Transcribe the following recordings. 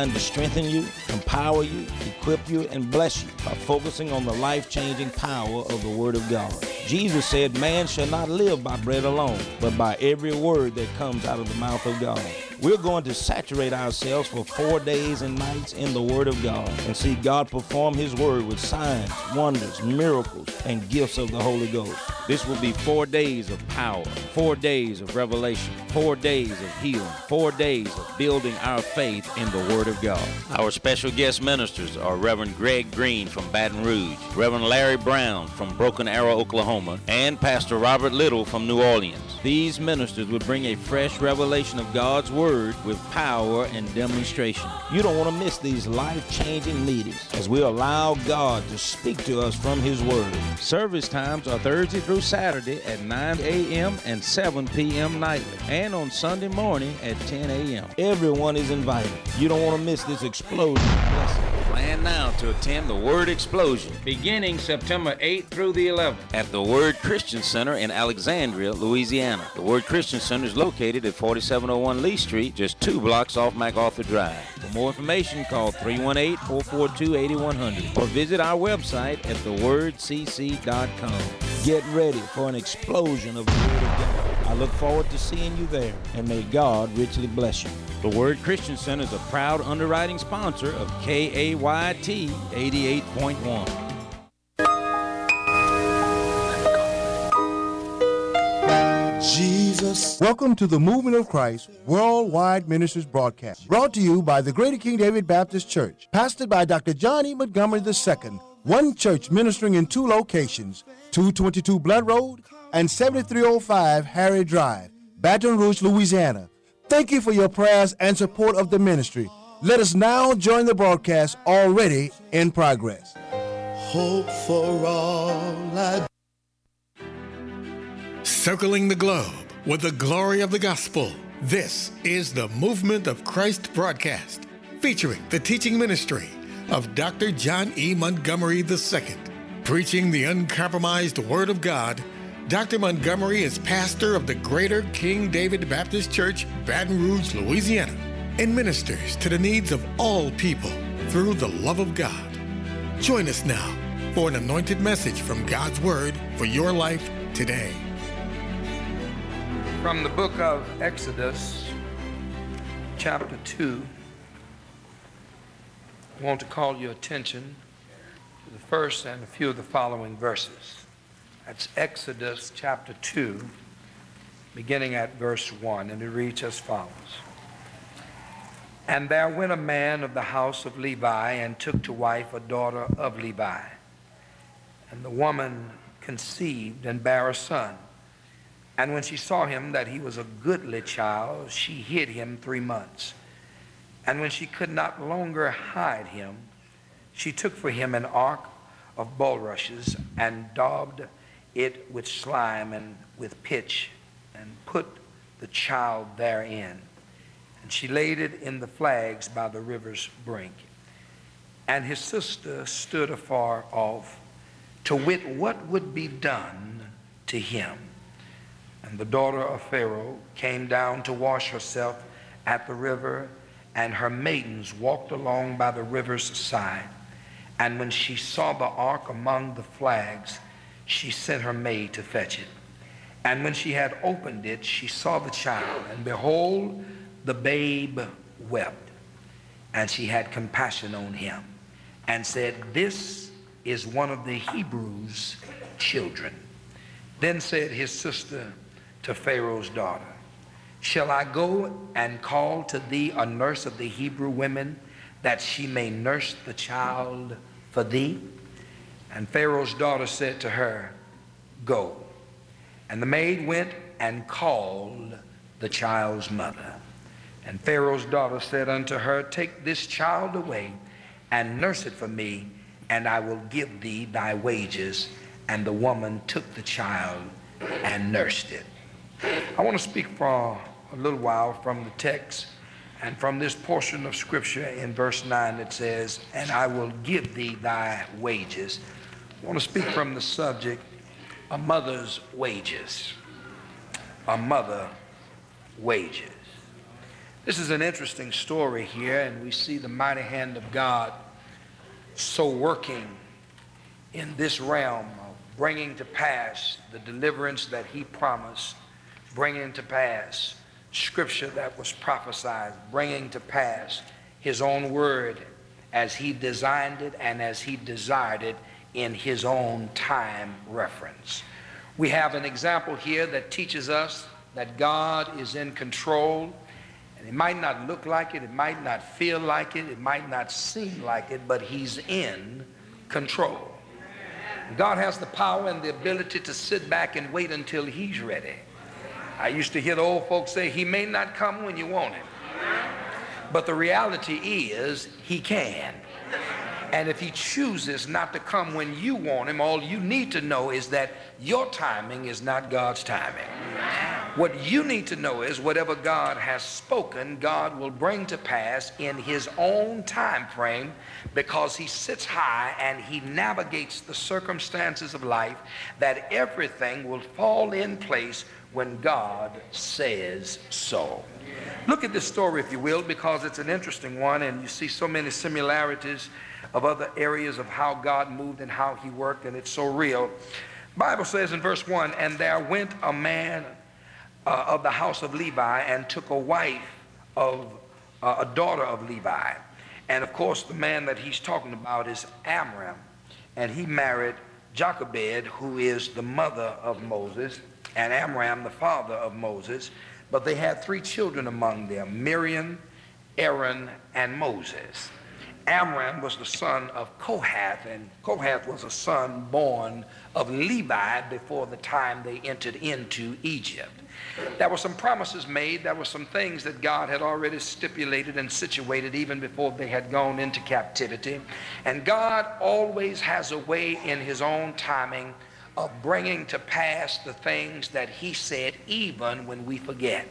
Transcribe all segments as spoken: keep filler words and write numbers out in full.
designed to strengthen you, empower you, equip you, and bless you by focusing on the life-changing power of the Word of God. Jesus said, man shall not live by bread alone, but by every word that comes out of the mouth of God. We're going to saturate ourselves for four days and nights in the Word of God and see God perform His Word with signs, wonders, miracles, and gifts of the Holy Ghost. This will be four days of power, four days of revelation, four days of healing, four days of building our faith in the Word of God. Our special guest ministers are Reverend Greg Green from Baton Rouge, Reverend Larry Brown from Broken Arrow, Oklahoma, and Pastor Robert Little from New Orleans. These ministers will bring a fresh revelation of God's Word with power and demonstration. You don't want to miss these life-changing meetings as we allow God to speak to us from His Word. Service times are Thursday through Saturday at nine a.m. and seven p.m. nightly, and on Sunday morning at ten a.m. Everyone is invited. You don't want to miss this explosion of blessing. Plan now to attend the Word Explosion beginning September eighth through the eleventh at the Word Christian Center in Alexandria, Louisiana. The Word Christian Center is located at forty-seven oh one Lee Street, just two blocks off MacArthur Drive. For more information, call three one eight, four four two, eight one zero zero or visit our website at the word c c dot com. Get ready for an explosion of the Word of God. I look forward to seeing you there, and may God richly bless you. The Word Christian Center is a proud underwriting sponsor of K A Y T eighty-eight point one. Jesus. Welcome to the Movement of Christ Worldwide Ministries broadcast, brought to you by the Greater King David Baptist Church, pastored by Doctor John E. Montgomery the Second, one church ministering in two locations, two twenty-two Blood Road and seventy-three oh five Harry Drive, Baton Rouge, Louisiana. Thank you for your prayers and support of the ministry. Let us now join the broadcast already in progress. Hope for all I... Circling the globe with the glory of the gospel. This is the Movement of Christ broadcast, featuring the teaching ministry of Doctor John E. Montgomery the Second. Preaching the uncompromised Word of God, Doctor Montgomery is pastor of the Greater King David Baptist Church, Baton Rouge, Louisiana, and ministers to the needs of all people through the love of God. Join us now for an anointed message from God's Word for your life today. From the book of Exodus, chapter two, I want to call your attention to the first and a few of the following verses. That's Exodus chapter two, beginning at verse one, and it reads as follows. And there went a man of the house of Levi, and took to wife a daughter of Levi. And the woman conceived and bare a son. And when she saw him that he was a goodly child, she hid him three months. And when she could not longer hide him, she took for him an ark of bulrushes, and daubed it with slime and with pitch, and put the child therein. And she laid it in the flags by the river's brink. And his sister stood afar off, to wit what would be done to him. And the daughter of Pharaoh came down to wash herself at the river, and her maidens walked along by the river's side. And when she saw the ark among the flags, she sent her maid to fetch it. And when she had opened it, she saw the child, and behold, the babe wept. And she had compassion on him, and said, This is one of the Hebrews' children. Then said his sister to Pharaoh's daughter, Shall I go and call to thee a nurse of the Hebrew women, that she may nurse the child for thee? And Pharaoh's daughter said to her, Go. And the maid went and called the child's mother. And Pharaoh's daughter said unto her, Take this child away, and nurse it for me, and I will give thee thy wages. And the woman took the child and nursed it. I want to speak for a little while from the text and from this portion of scripture in verse nine that says, And I will give thee thy wages. I want to speak from the subject, a mother's wages. A mother wages. This is an interesting story here, and we see the mighty hand of God so working in this realm of bringing to pass the deliverance that he promised, bringing to pass scripture that was prophesied, bringing to pass his own word as he designed it and as he desired it in his own time reference. We have an example here that teaches us that God is in control. And it might not look like it, it might not feel like it, it might not seem like it, but he's in control. God has the power and the ability to sit back and wait until he's ready. I used to hear the old folks say, he may not come when you want him, but the reality is he can. And if he chooses not to come when you want him, all you need to know is that your timing is not God's timing. What you need to know is whatever God has spoken, God will bring to pass in his own time frame, because he sits high and he navigates the circumstances of life, that everything will fall in place when God says so. Look at this story, if you will, because it's an interesting one, and you see so many similarities of other areas of how God moved and how he worked, and it's so real. The Bible says in verse one, and there went a man uh, of the house of Levi and took a wife of uh, a daughter of Levi. And of course the man that he's talking about is Amram, and he married Jochebed, who is the mother of Moses, and Amram the father of Moses. But they had three children among them, Miriam, Aaron, and Moses. Amram was the son of Kohath, and Kohath was a son born of Levi before the time they entered into Egypt. There were some promises made. There were some things that God had already stipulated and situated even before they had gone into captivity. And God always has a way in his own timing of bringing to pass the things that he said even when we forget.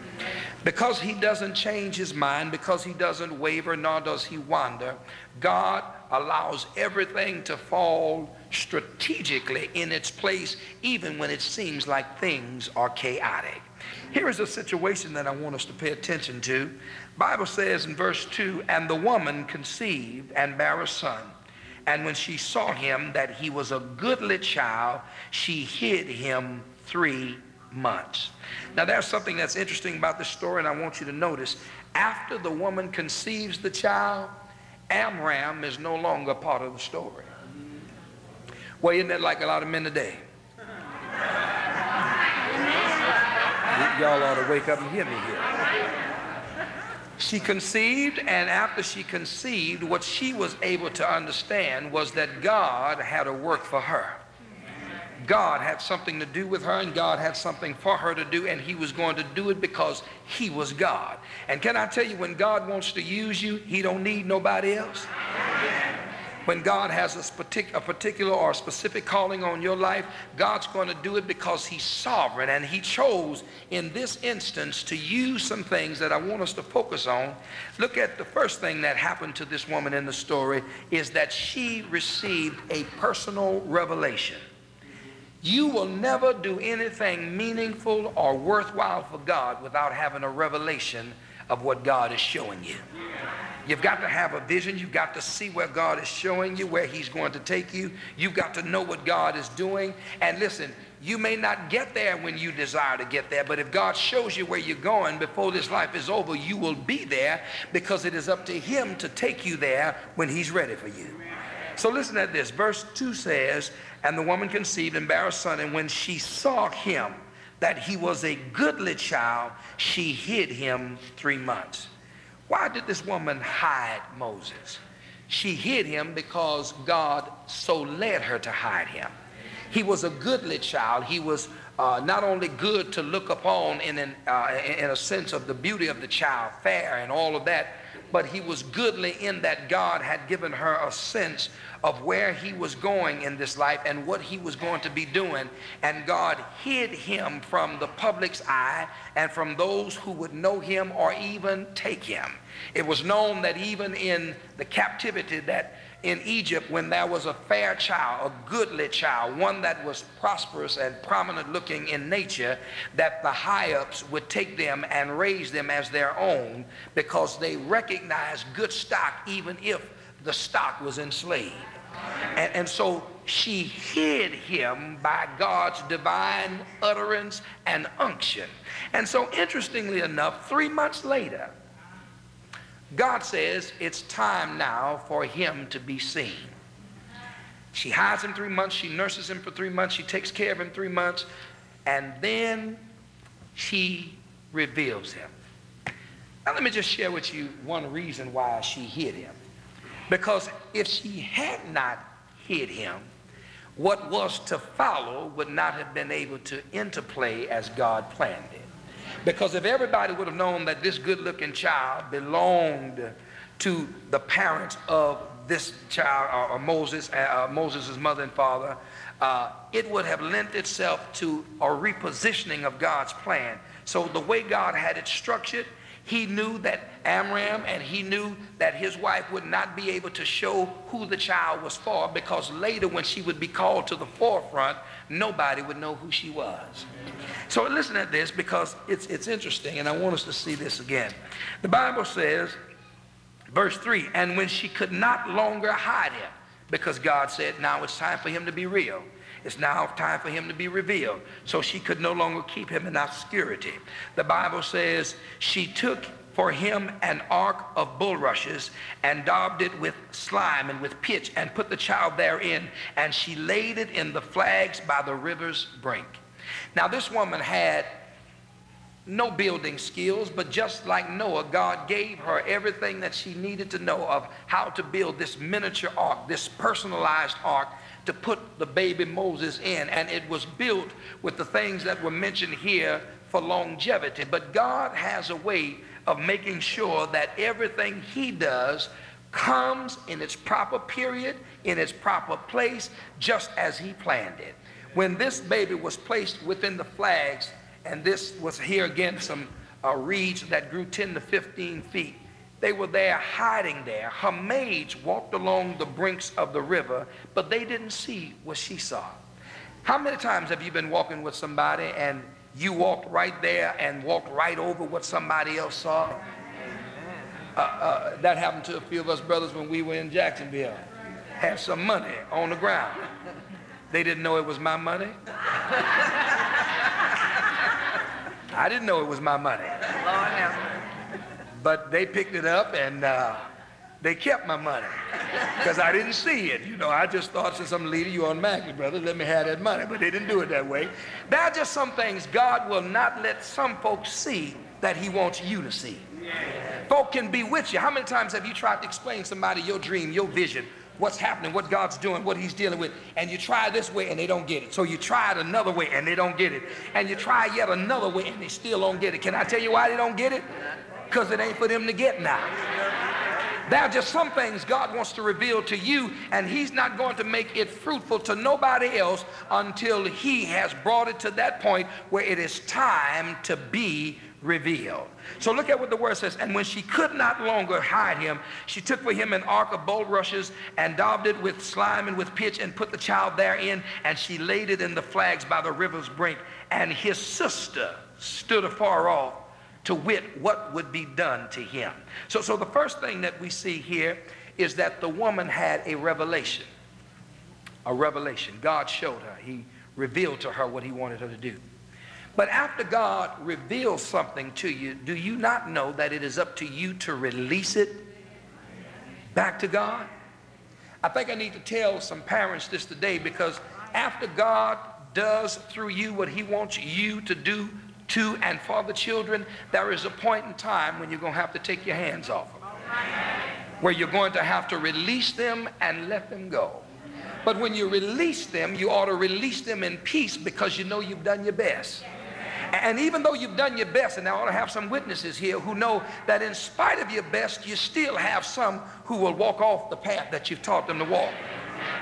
Because he doesn't change his mind, because he doesn't waver, nor does he wander, God allows everything to fall strategically in its place, even when it seems like things are chaotic. Here is a situation that I want us to pay attention to. The Bible says in verse two, and the woman conceived and bare a son. And when she saw him that he was a goodly child, she hid him three months. Now there's something that's interesting about this story, and I want you to notice. After the woman conceives the child, Amram is no longer part of the story. Well, isn't that like a lot of men today? Y'all ought to wake up and hear me here. She conceived, and after she conceived, what she was able to understand was that God had a work for her. God had something to do with her, and God had something for her to do, and he was going to do it because he was God. And can I tell you, when God wants to use you, he don't need nobody else. When God has a, partic a particular or specific calling on your life, God's going to do it because he's sovereign, and he chose in this instance to use some things that I want us to focus on. Look at the first thing that happened to this woman in the story is that she received a personal revelation. You will never do anything meaningful or worthwhile for God without having a revelation of what God is showing you. You've got to have a vision. You've got to see where God is showing you, where he's going to take you. You've got to know what God is doing. And listen, you may not get there when you desire to get there, but if God shows you where you're going before this life is over, you will be there, because it is up to him to take you there when he's ready for you. So listen at this. Verse two says, and the woman conceived and bare a son, and when she saw him that he was a goodly child, she hid him three months. Why did this woman hide Moses? She hid him because God so led her to hide him. He was a goodly child. He was uh, not only good to look upon in, an, uh, in a sense of the beauty of the child, fair and all of that, but he was goodly in that God had given her a sense of where he was going in this life and what he was going to be doing. And God hid him from the public's eye and from those who would know him or even take him. It was known that even in the captivity that in Egypt, when there was a fair child, a goodly child, one that was prosperous and prominent looking in nature, that the high-ups would take them and raise them as their own, because they recognized good stock even if the stock was enslaved. And, and so she hid him by God's divine utterance and unction. And so interestingly enough, three months later, God says it's time now for him to be seen. She hides him three months, she nurses him for three months, she takes care of him three months, and then she reveals him. Now let me just share with you one reason why she hid him. Because if she had not hid him, what was to follow would not have been able to interplay as God planned it. Because if everybody would have known that this good-looking child belonged to the parents of this child, or, or Moses, uh, Moses' mother and father, uh, it would have lent itself to a repositioning of God's plan. So the way God had it structured, he knew that Amram, and he knew that his wife would not be able to show who the child was for, because later when she would be called to the forefront, nobody would know who she was. So listen at this, because it's, it's interesting, and I want us to see this again. The Bible says, verse three, and when she could not longer hide him, because God said now it's time for him to be real. It's now time for him to be revealed. So she could no longer keep him in obscurity. The Bible says she took for him an ark of bulrushes and daubed it with slime and with pitch and put the child therein, and she laid it in the flags by the river's brink. Now this woman had no building skills, but just like Noah, God gave her everything that she needed to know of how to build this miniature ark, this personalized ark, to put the baby Moses in. And it was built with the things that were mentioned here for longevity. But God has a way of making sure that everything he does comes in its proper period, in its proper place, just as he planned it. When this baby was placed within the flags, and this was here again some uh, reeds that grew ten to fifteen feet, they were there hiding there. Her maids walked along the brinks of the river, but they didn't see what she saw. How many times have you been walking with somebody and you walked right there and walked right over what somebody else saw? Uh, uh, that happened to a few of us brothers when we were in Jacksonville. Had some money on the ground. They didn't know it was my money. I didn't know it was my money. But they picked it up and uh, they kept my money because I didn't see it. You know, I just thought, since I'm the leader, you automatically, brother, let me have that money. But they didn't do it that way. There are just some things God will not let some folks see that he wants you to see. Folk can be with you. How many times have you tried to explain to somebody your dream, your vision, what's happening, what God's doing, what he's dealing with, and you try this way and they don't get it. So you try it another way and they don't get it. And you try yet another way and they still don't get it. Can I tell you why they don't get it? Because it ain't for them to get now. There are just some things God wants to reveal to you, and he's not going to make it fruitful to nobody else until he has brought it to that point where it is time to be revealed. So look at what the word says. And when she could not longer hide him, she took for him an ark of bulrushes and daubed it with slime and with pitch and put the child therein, and she laid it in the flags by the river's brink. And his sister stood afar off to wit what would be done to him. So, so the first thing that we see here is that the woman had a revelation. A revelation. God showed her. He revealed to her what he wanted her to do. But after God reveals something to you, do you not know that it is up to you to release it back to God? I think I need to tell some parents this today, because after God does through you what he wants you to do to and for the children, there is a point in time when you're going to have to take your hands off them, where you're going to have to release them and let them go. But when you release them, you ought to release them in peace, because you know you've done your best. And even though you've done your best, and I ought to have some witnesses here who know that in spite of your best, you still have some who will walk off the path that you've taught them to walk.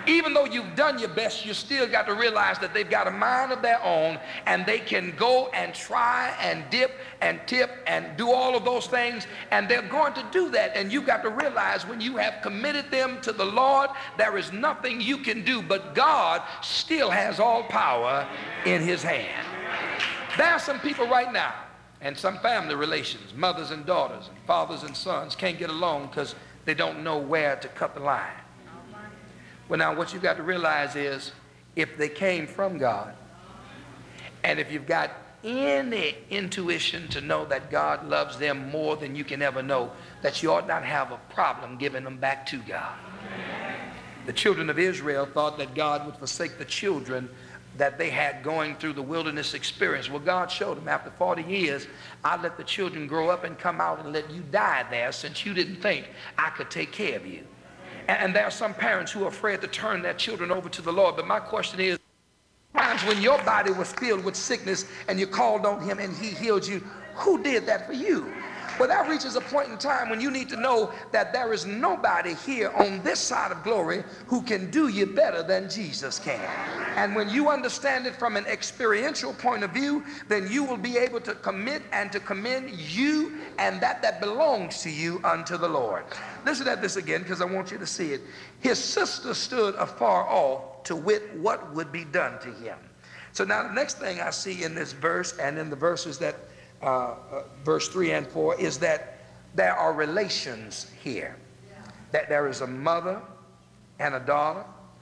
Even though you've done your best, you still got to realize that they've got a mind of their own, and they can go and try and dip and tip and do all of those things, and they're going to do that. And you've got to realize when you have committed them to the Lord, there is nothing you can do, but God still has all power in his hand. There are some people right now, and some family relations, mothers and daughters, and fathers and sons, can't get along because they don't know where to cut the line. Well, now what you've got to realize is, if they came from God, and if you've got any intuition to know that God loves them more than you can ever know, that you ought not have a problem giving them back to God. The children of Israel thought that God would forsake the children that they had going through the wilderness experience. Well, God showed them, after forty years, I let the children grow up and come out and let you die there, since you didn't think I could take care of you. And there are some parents who are afraid to turn their children over to the Lord. But my question is, times when your body was filled with sickness and you called on him and he healed you, who did that for you? Well, that reaches a point in time when you need to know that there is nobody here on this side of glory who can do you better than Jesus can. And when you understand it from an experiential point of view, then you will be able to commit and to commend you and that that belongs to you unto the Lord. Listen at this again, because I want you to see it. His sister stood afar off to wit what would be done to him. So now the next thing I see in this verse and in the verses that uh, uh, verse three and four is that there are relations here. That there is a mother and a daughter,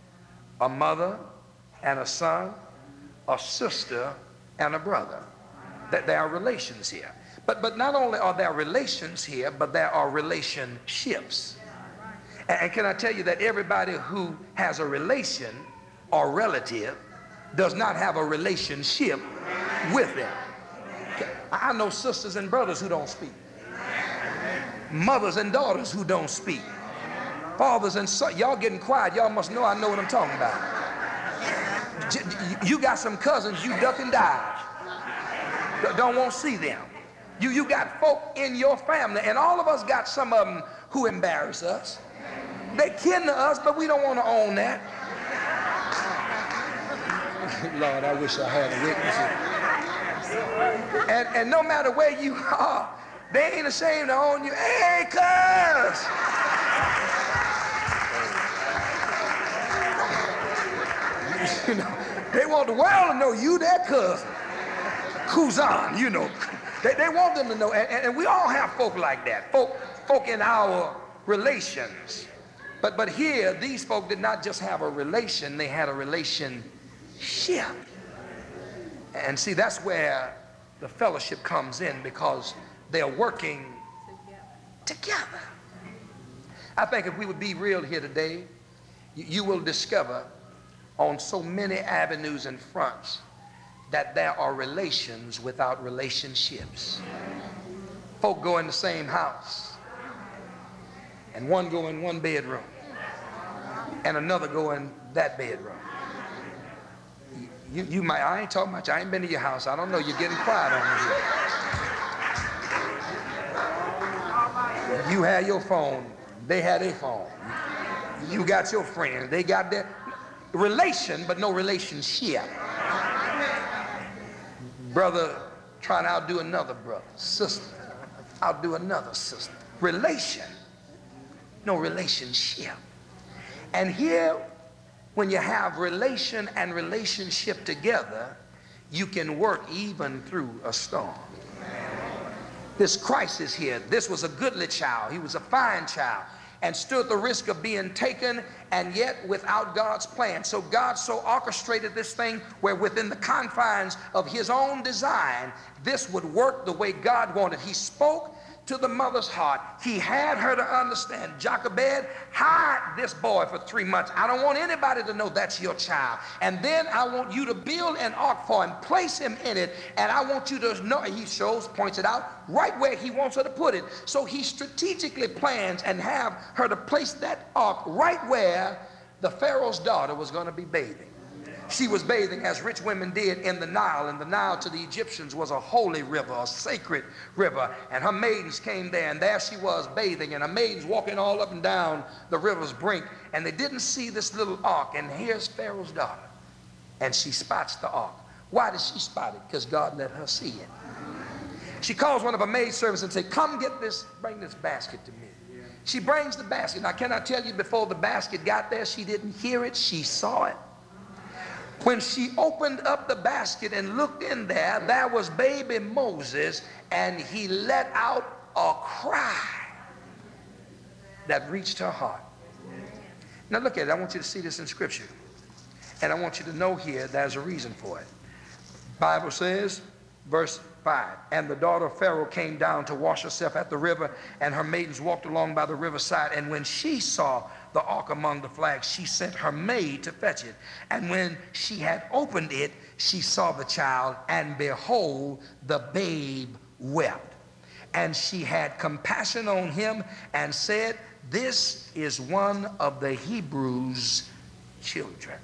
a mother and a son, a sister and a brother. That there are relations here. But, but not only are there relations here, but there are relationships. And, and can I tell you that everybody who has a relation or relative does not have a relationship with them. I know sisters and brothers who don't speak. Mothers and daughters who don't speak. Fathers and sons. Y'all getting quiet. Y'all must know I know what I'm talking about. You got some cousins you duck and dive. Don't want to see them. You, you got folk in your family, and all of us got some of them who embarrass us. They kin to us, but we don't want to own that. Lord, I wish I had a witness. And, and no matter where you are, they ain't ashamed to own you. Hey, cuz! You know, they want the world to know you their cousin. Kuzan, you know. They, they want them to know, and, and we all have folk like that, folk, folk in our relations. But, but here, these folk did not just have a relation, they had a relationship. And see, that's where the fellowship comes in, because they're working together. I think if we would be real here today, you, you will discover on so many avenues and fronts that there are relations without relationships. Folk go in the same house, and one go in one bedroom, and another go in that bedroom. You, you might, I ain't talking much, I ain't been to your house, I don't know, you're getting quiet on me here. You had your phone, they had their phone. You got your friend, they got their relation, but no relationship. Brother trying to outdo another brother, sister outdo another sister. Relation, no relationship. And here, when you have relation and relationship together, you can work even through a storm. This crisis here, this was a goodly child. He was a fine child and stood the risk of being taken, and yet without God's plan. So God so orchestrated this thing where within the confines of his own design, this would work the way God wanted. He spoke to the mother's heart. He had her to understand, Jochebed, hide this boy for three months. I don't want anybody to know that's your child. And then I want you to build an ark for him, place him in it, and I want you to know, he shows, points it out, right where he wants her to put it. So he strategically plans and have her to place that ark right where the Pharaoh's daughter was going to be bathing. She was bathing, as rich women did, in the Nile. And the Nile to the Egyptians was a holy river, a sacred river. And her maidens came there, and there she was bathing, and her maidens walking all up and down the river's brink. And they didn't see this little ark. And here's Pharaoh's daughter, and she spots the ark. Why did she spot it? Because God let her see it. She calls one of her maidservants and says, come get this, bring this basket to me. She brings the basket. Now, can I tell you, before the basket got there, she didn't hear it, she saw it. When she opened up the basket and looked in there, there was baby Moses, and he let out a cry that reached her heart. Now look at it. I want you to see this in Scripture. And I want you to know here there's a reason for it. Bible says, verse five, and the daughter of Pharaoh came down to wash herself at the river, and her maidens walked along by the riverside. And when she saw the ark among the flags, she sent her maid to fetch it. And when she had opened it, she saw the child, and behold, the babe wept. And she had compassion on him and said, this is one of the Hebrews' children.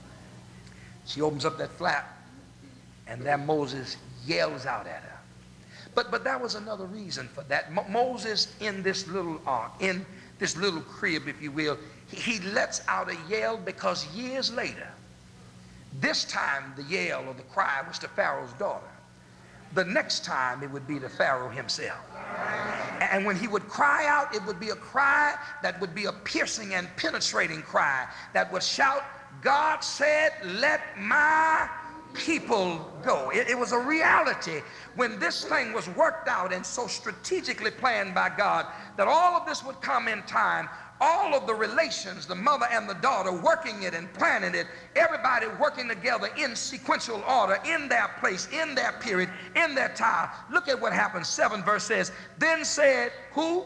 She opens up that flap, and there Moses yells out at her. But but that was another reason for that. Mo Moses in this little ark, in this little crib, if you will, he, he lets out a yell because years later, this time the yell or the cry was to Pharaoh's daughter. The next time it would be to Pharaoh himself. And when he would cry out, it would be a cry that would be a piercing and penetrating cry that would shout, God said, let my people go. It, it was a reality when this thing was worked out and so strategically planned by God that all of this would come in time. All of the relations, the mother and the daughter working it and planning it, everybody working together in sequential order, in their place, in their period, in their time. Look at what happens. Seven verse says, then said who?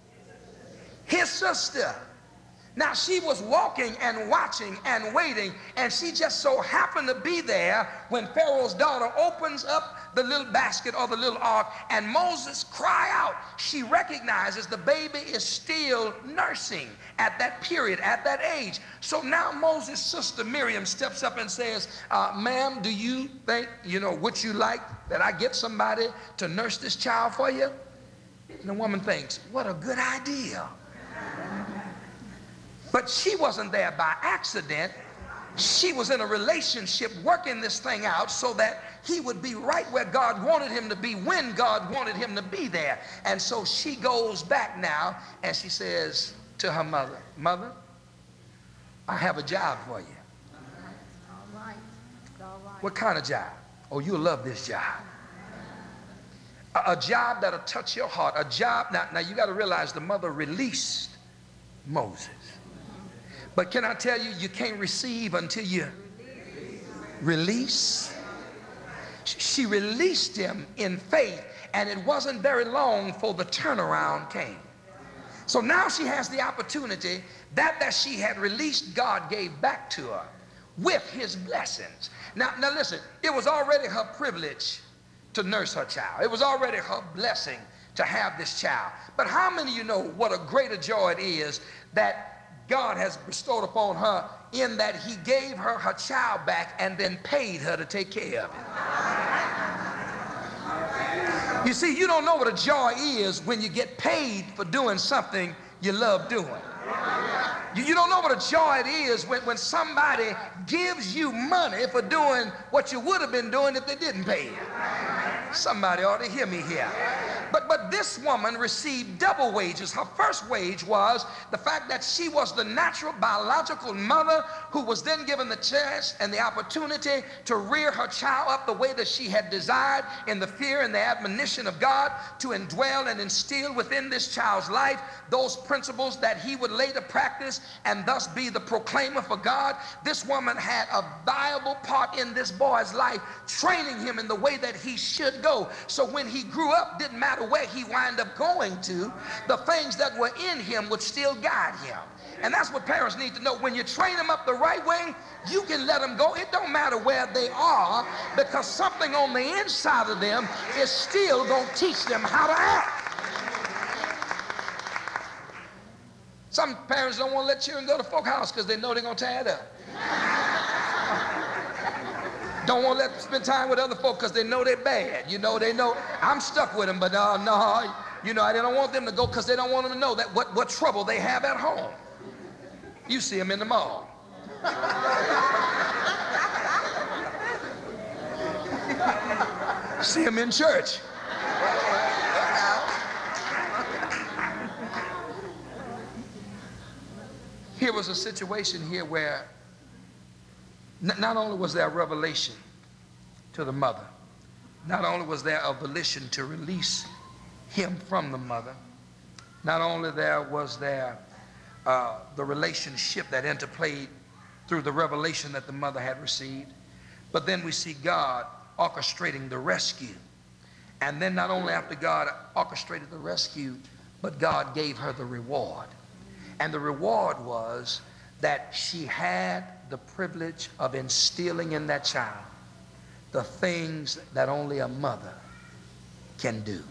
His sister. Now she was walking and watching and waiting, and she just so happened to be there when Pharaoh's daughter opens up the little basket or the little ark, and Moses cry out. She recognizes the baby is still nursing at that period, at that age. So now Moses' sister Miriam steps up and says, uh, ma'am, do you think, you know, would you like that I get somebody to nurse this child for you? And the woman thinks, what a good idea. But she wasn't there by accident. She was in a relationship working this thing out so that he would be right where God wanted him to be when God wanted him to be there. And so she goes back now and she says to her mother, Mother, I have a job for you. All right. All right. What kind of job? Oh, you'll love this job. A, a job that'll touch your heart. A job, now, now you got to realize the mother released Moses. But can I tell you, you can't receive until you release. She released him in faith, and it wasn't very long for the turnaround came. So now she has the opportunity that that she had released, God gave back to her with his blessings. Now, now listen, it was already her privilege to nurse her child. It was already her blessing to have this child. But how many of you know what a greater joy it is that God has bestowed upon her in that he gave her her child back and then paid her to take care of it? You see, you don't know what a joy is when you get paid for doing something you love doing. You, you don't know what a joy it is when, when somebody gives you money for doing what you would have been doing if they didn't pay you. Somebody ought to hear me here. But, but this woman received double wages. Her first wage was the fact that she was the natural biological mother who was then given the chance and the opportunity to rear her child up the way that she had desired in the fear and the admonition of God, to indwell and instill within this child's life those principles that he would later practice and thus be the proclaimer for God. This woman had a viable part in this boy's life, training him in the way that he should go. So when he grew up, didn't matter where he wound up going to, the things that were in him would still guide him. And that's what parents need to know. When you train them up the right way, you can let them go. It don't matter where they are, because something on the inside of them is still going to teach them how to act. Some parents don't want to let children go to folk house because they know they're going to tear it up. Don't want to let them spend time with other folk because they know they're bad. You know, they know I'm stuck with them, but uh, no, you know, I don't want them to go because they don't want them to know that what, what trouble they have at home. You see them in the mall. See them in church. Here was a situation here where not only was there a revelation to the mother, not only was there a volition to release him from the mother, not only there was there uh, the relationship that interplayed through the revelation that the mother had received, but then we see God orchestrating the rescue. And then not only after God orchestrated the rescue, but God gave her the reward. And the reward was that she had the privilege of instilling in that child the things that only a mother can do.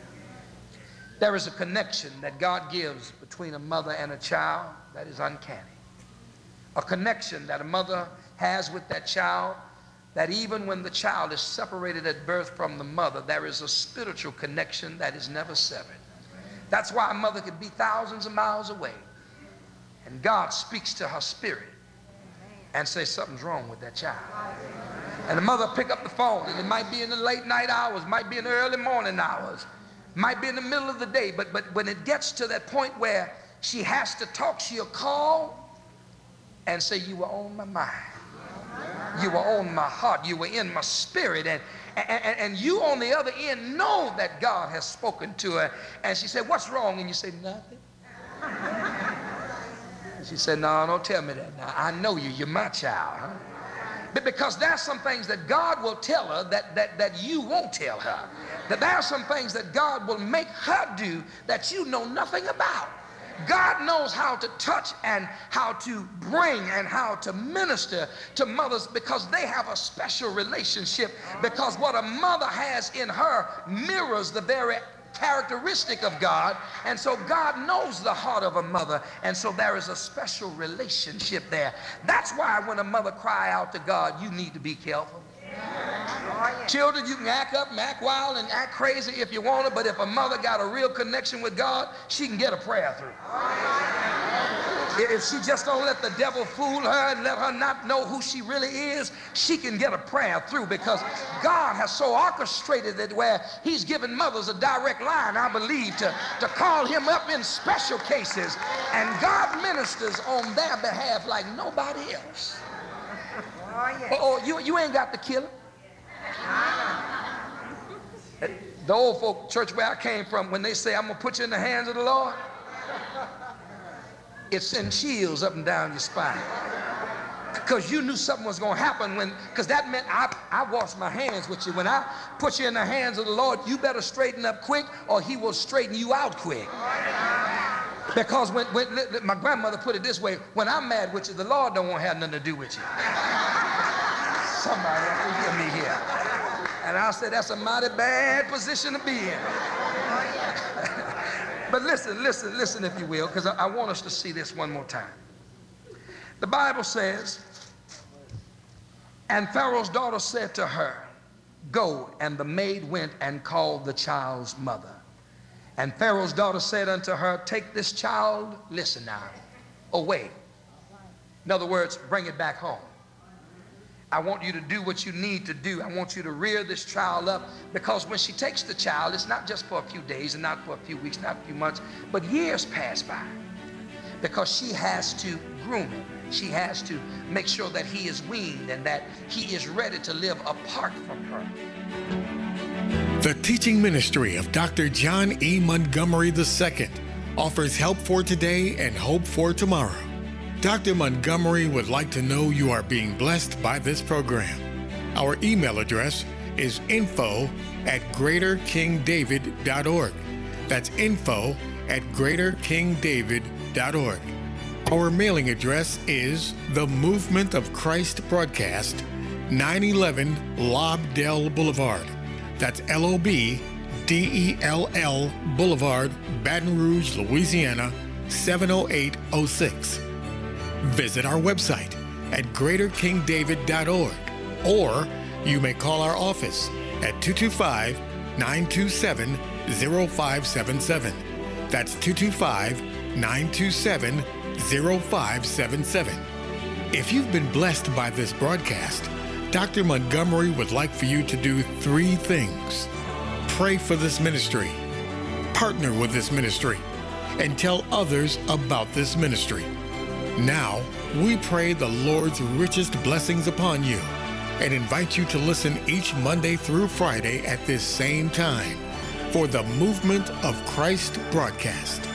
There is a connection that God gives between a mother and a child that is uncanny. A connection that a mother has with that child that even when the child is separated at birth from the mother, there is a spiritual connection that is never severed. That's why a mother could be thousands of miles away, and God speaks to her spirit and says something's wrong with that child. And the mother pick up the phone, and it might be in the late night hours, might be in the early morning hours, might be in the middle of the day, but, but when it gets to that point where she has to talk, she'll call and say, you were on my mind. You were on my heart. You were in my spirit. And, and, and you on the other end know that God has spoken to her. And she said, what's wrong? And you say, nothing. And she said, no, don't tell me that. Now, I know you. You're my child. Huh? But because there's some things that God will tell her that, that, that you won't tell her. That there are some things that God will make her do that you know nothing about. God knows how to touch and how to bring and how to minister to mothers because they have a special relationship, because what a mother has in her mirrors the very characteristic of God. And so God knows the heart of a mother, and so there is a special relationship there. That's why when a mother cries out to God, you need to be careful. Children, you can act up and act wild and act crazy if you want to, but if a mother got a real connection with God, she can get a prayer through. If she just don't let the devil fool her and let her not know who she really is, she can get a prayer through, because God has so orchestrated it where he's given mothers a direct line, I believe, to, to call him up in special cases, and God ministers on their behalf like nobody else. Oh, yeah. oh you, you ain't got to kill him. The old folk church where I came from, when they say, I'm going to put you in the hands of the Lord, it sends chills up and down your spine. Because you knew something was going to happen, when, because that meant I, I washed my hands with you. When I put you in the hands of the Lord, you better straighten up quick or he will straighten you out quick. Because when, when my grandmother put it this way, when I'm mad with you, the Lord don't want to have nothing to do with you. Somebody hear me here. And I said, that's a mighty bad position to be in. But listen, listen, listen, if you will, because I, I want us to see this one more time. The Bible says, and Pharaoh's daughter said to her, go. And the maid went and called the child's mother. And Pharaoh's daughter said unto her, take this child, listen now, away. In other words, bring it back home. I want you to do what you need to do. I want you to rear this child up, because when she takes the child, it's not just for a few days and not for a few weeks, not a few months, but years pass by, because she has to groom him. She has to make sure that he is weaned and that he is ready to live apart from her. The teaching ministry of Doctor John E. Montgomery the Second offers help for today and hope for tomorrow. Doctor Montgomery would like to know you are being blessed by this program. Our email address is info at greater king david dot org. That's info at greater king david dot org. Our mailing address is The Movement of Christ Broadcast, nine eleven Lobdell Boulevard. That's L O B D E L L Boulevard, Baton Rouge, Louisiana, seven oh eight oh six. Visit our website at greater king david dot org or You may call our office at two two five, nine two seven, zero five seven seven. That's two two five, nine two seven, zero five seven seven. If you've been blessed by this broadcast, Doctor Montgomery would like for you to do three things. Pray for this ministry, partner with this ministry, and tell others about this ministry. Now, we pray the Lord's richest blessings upon you and invite you to listen each Monday through Friday at this same time for the Movement of Christ broadcast.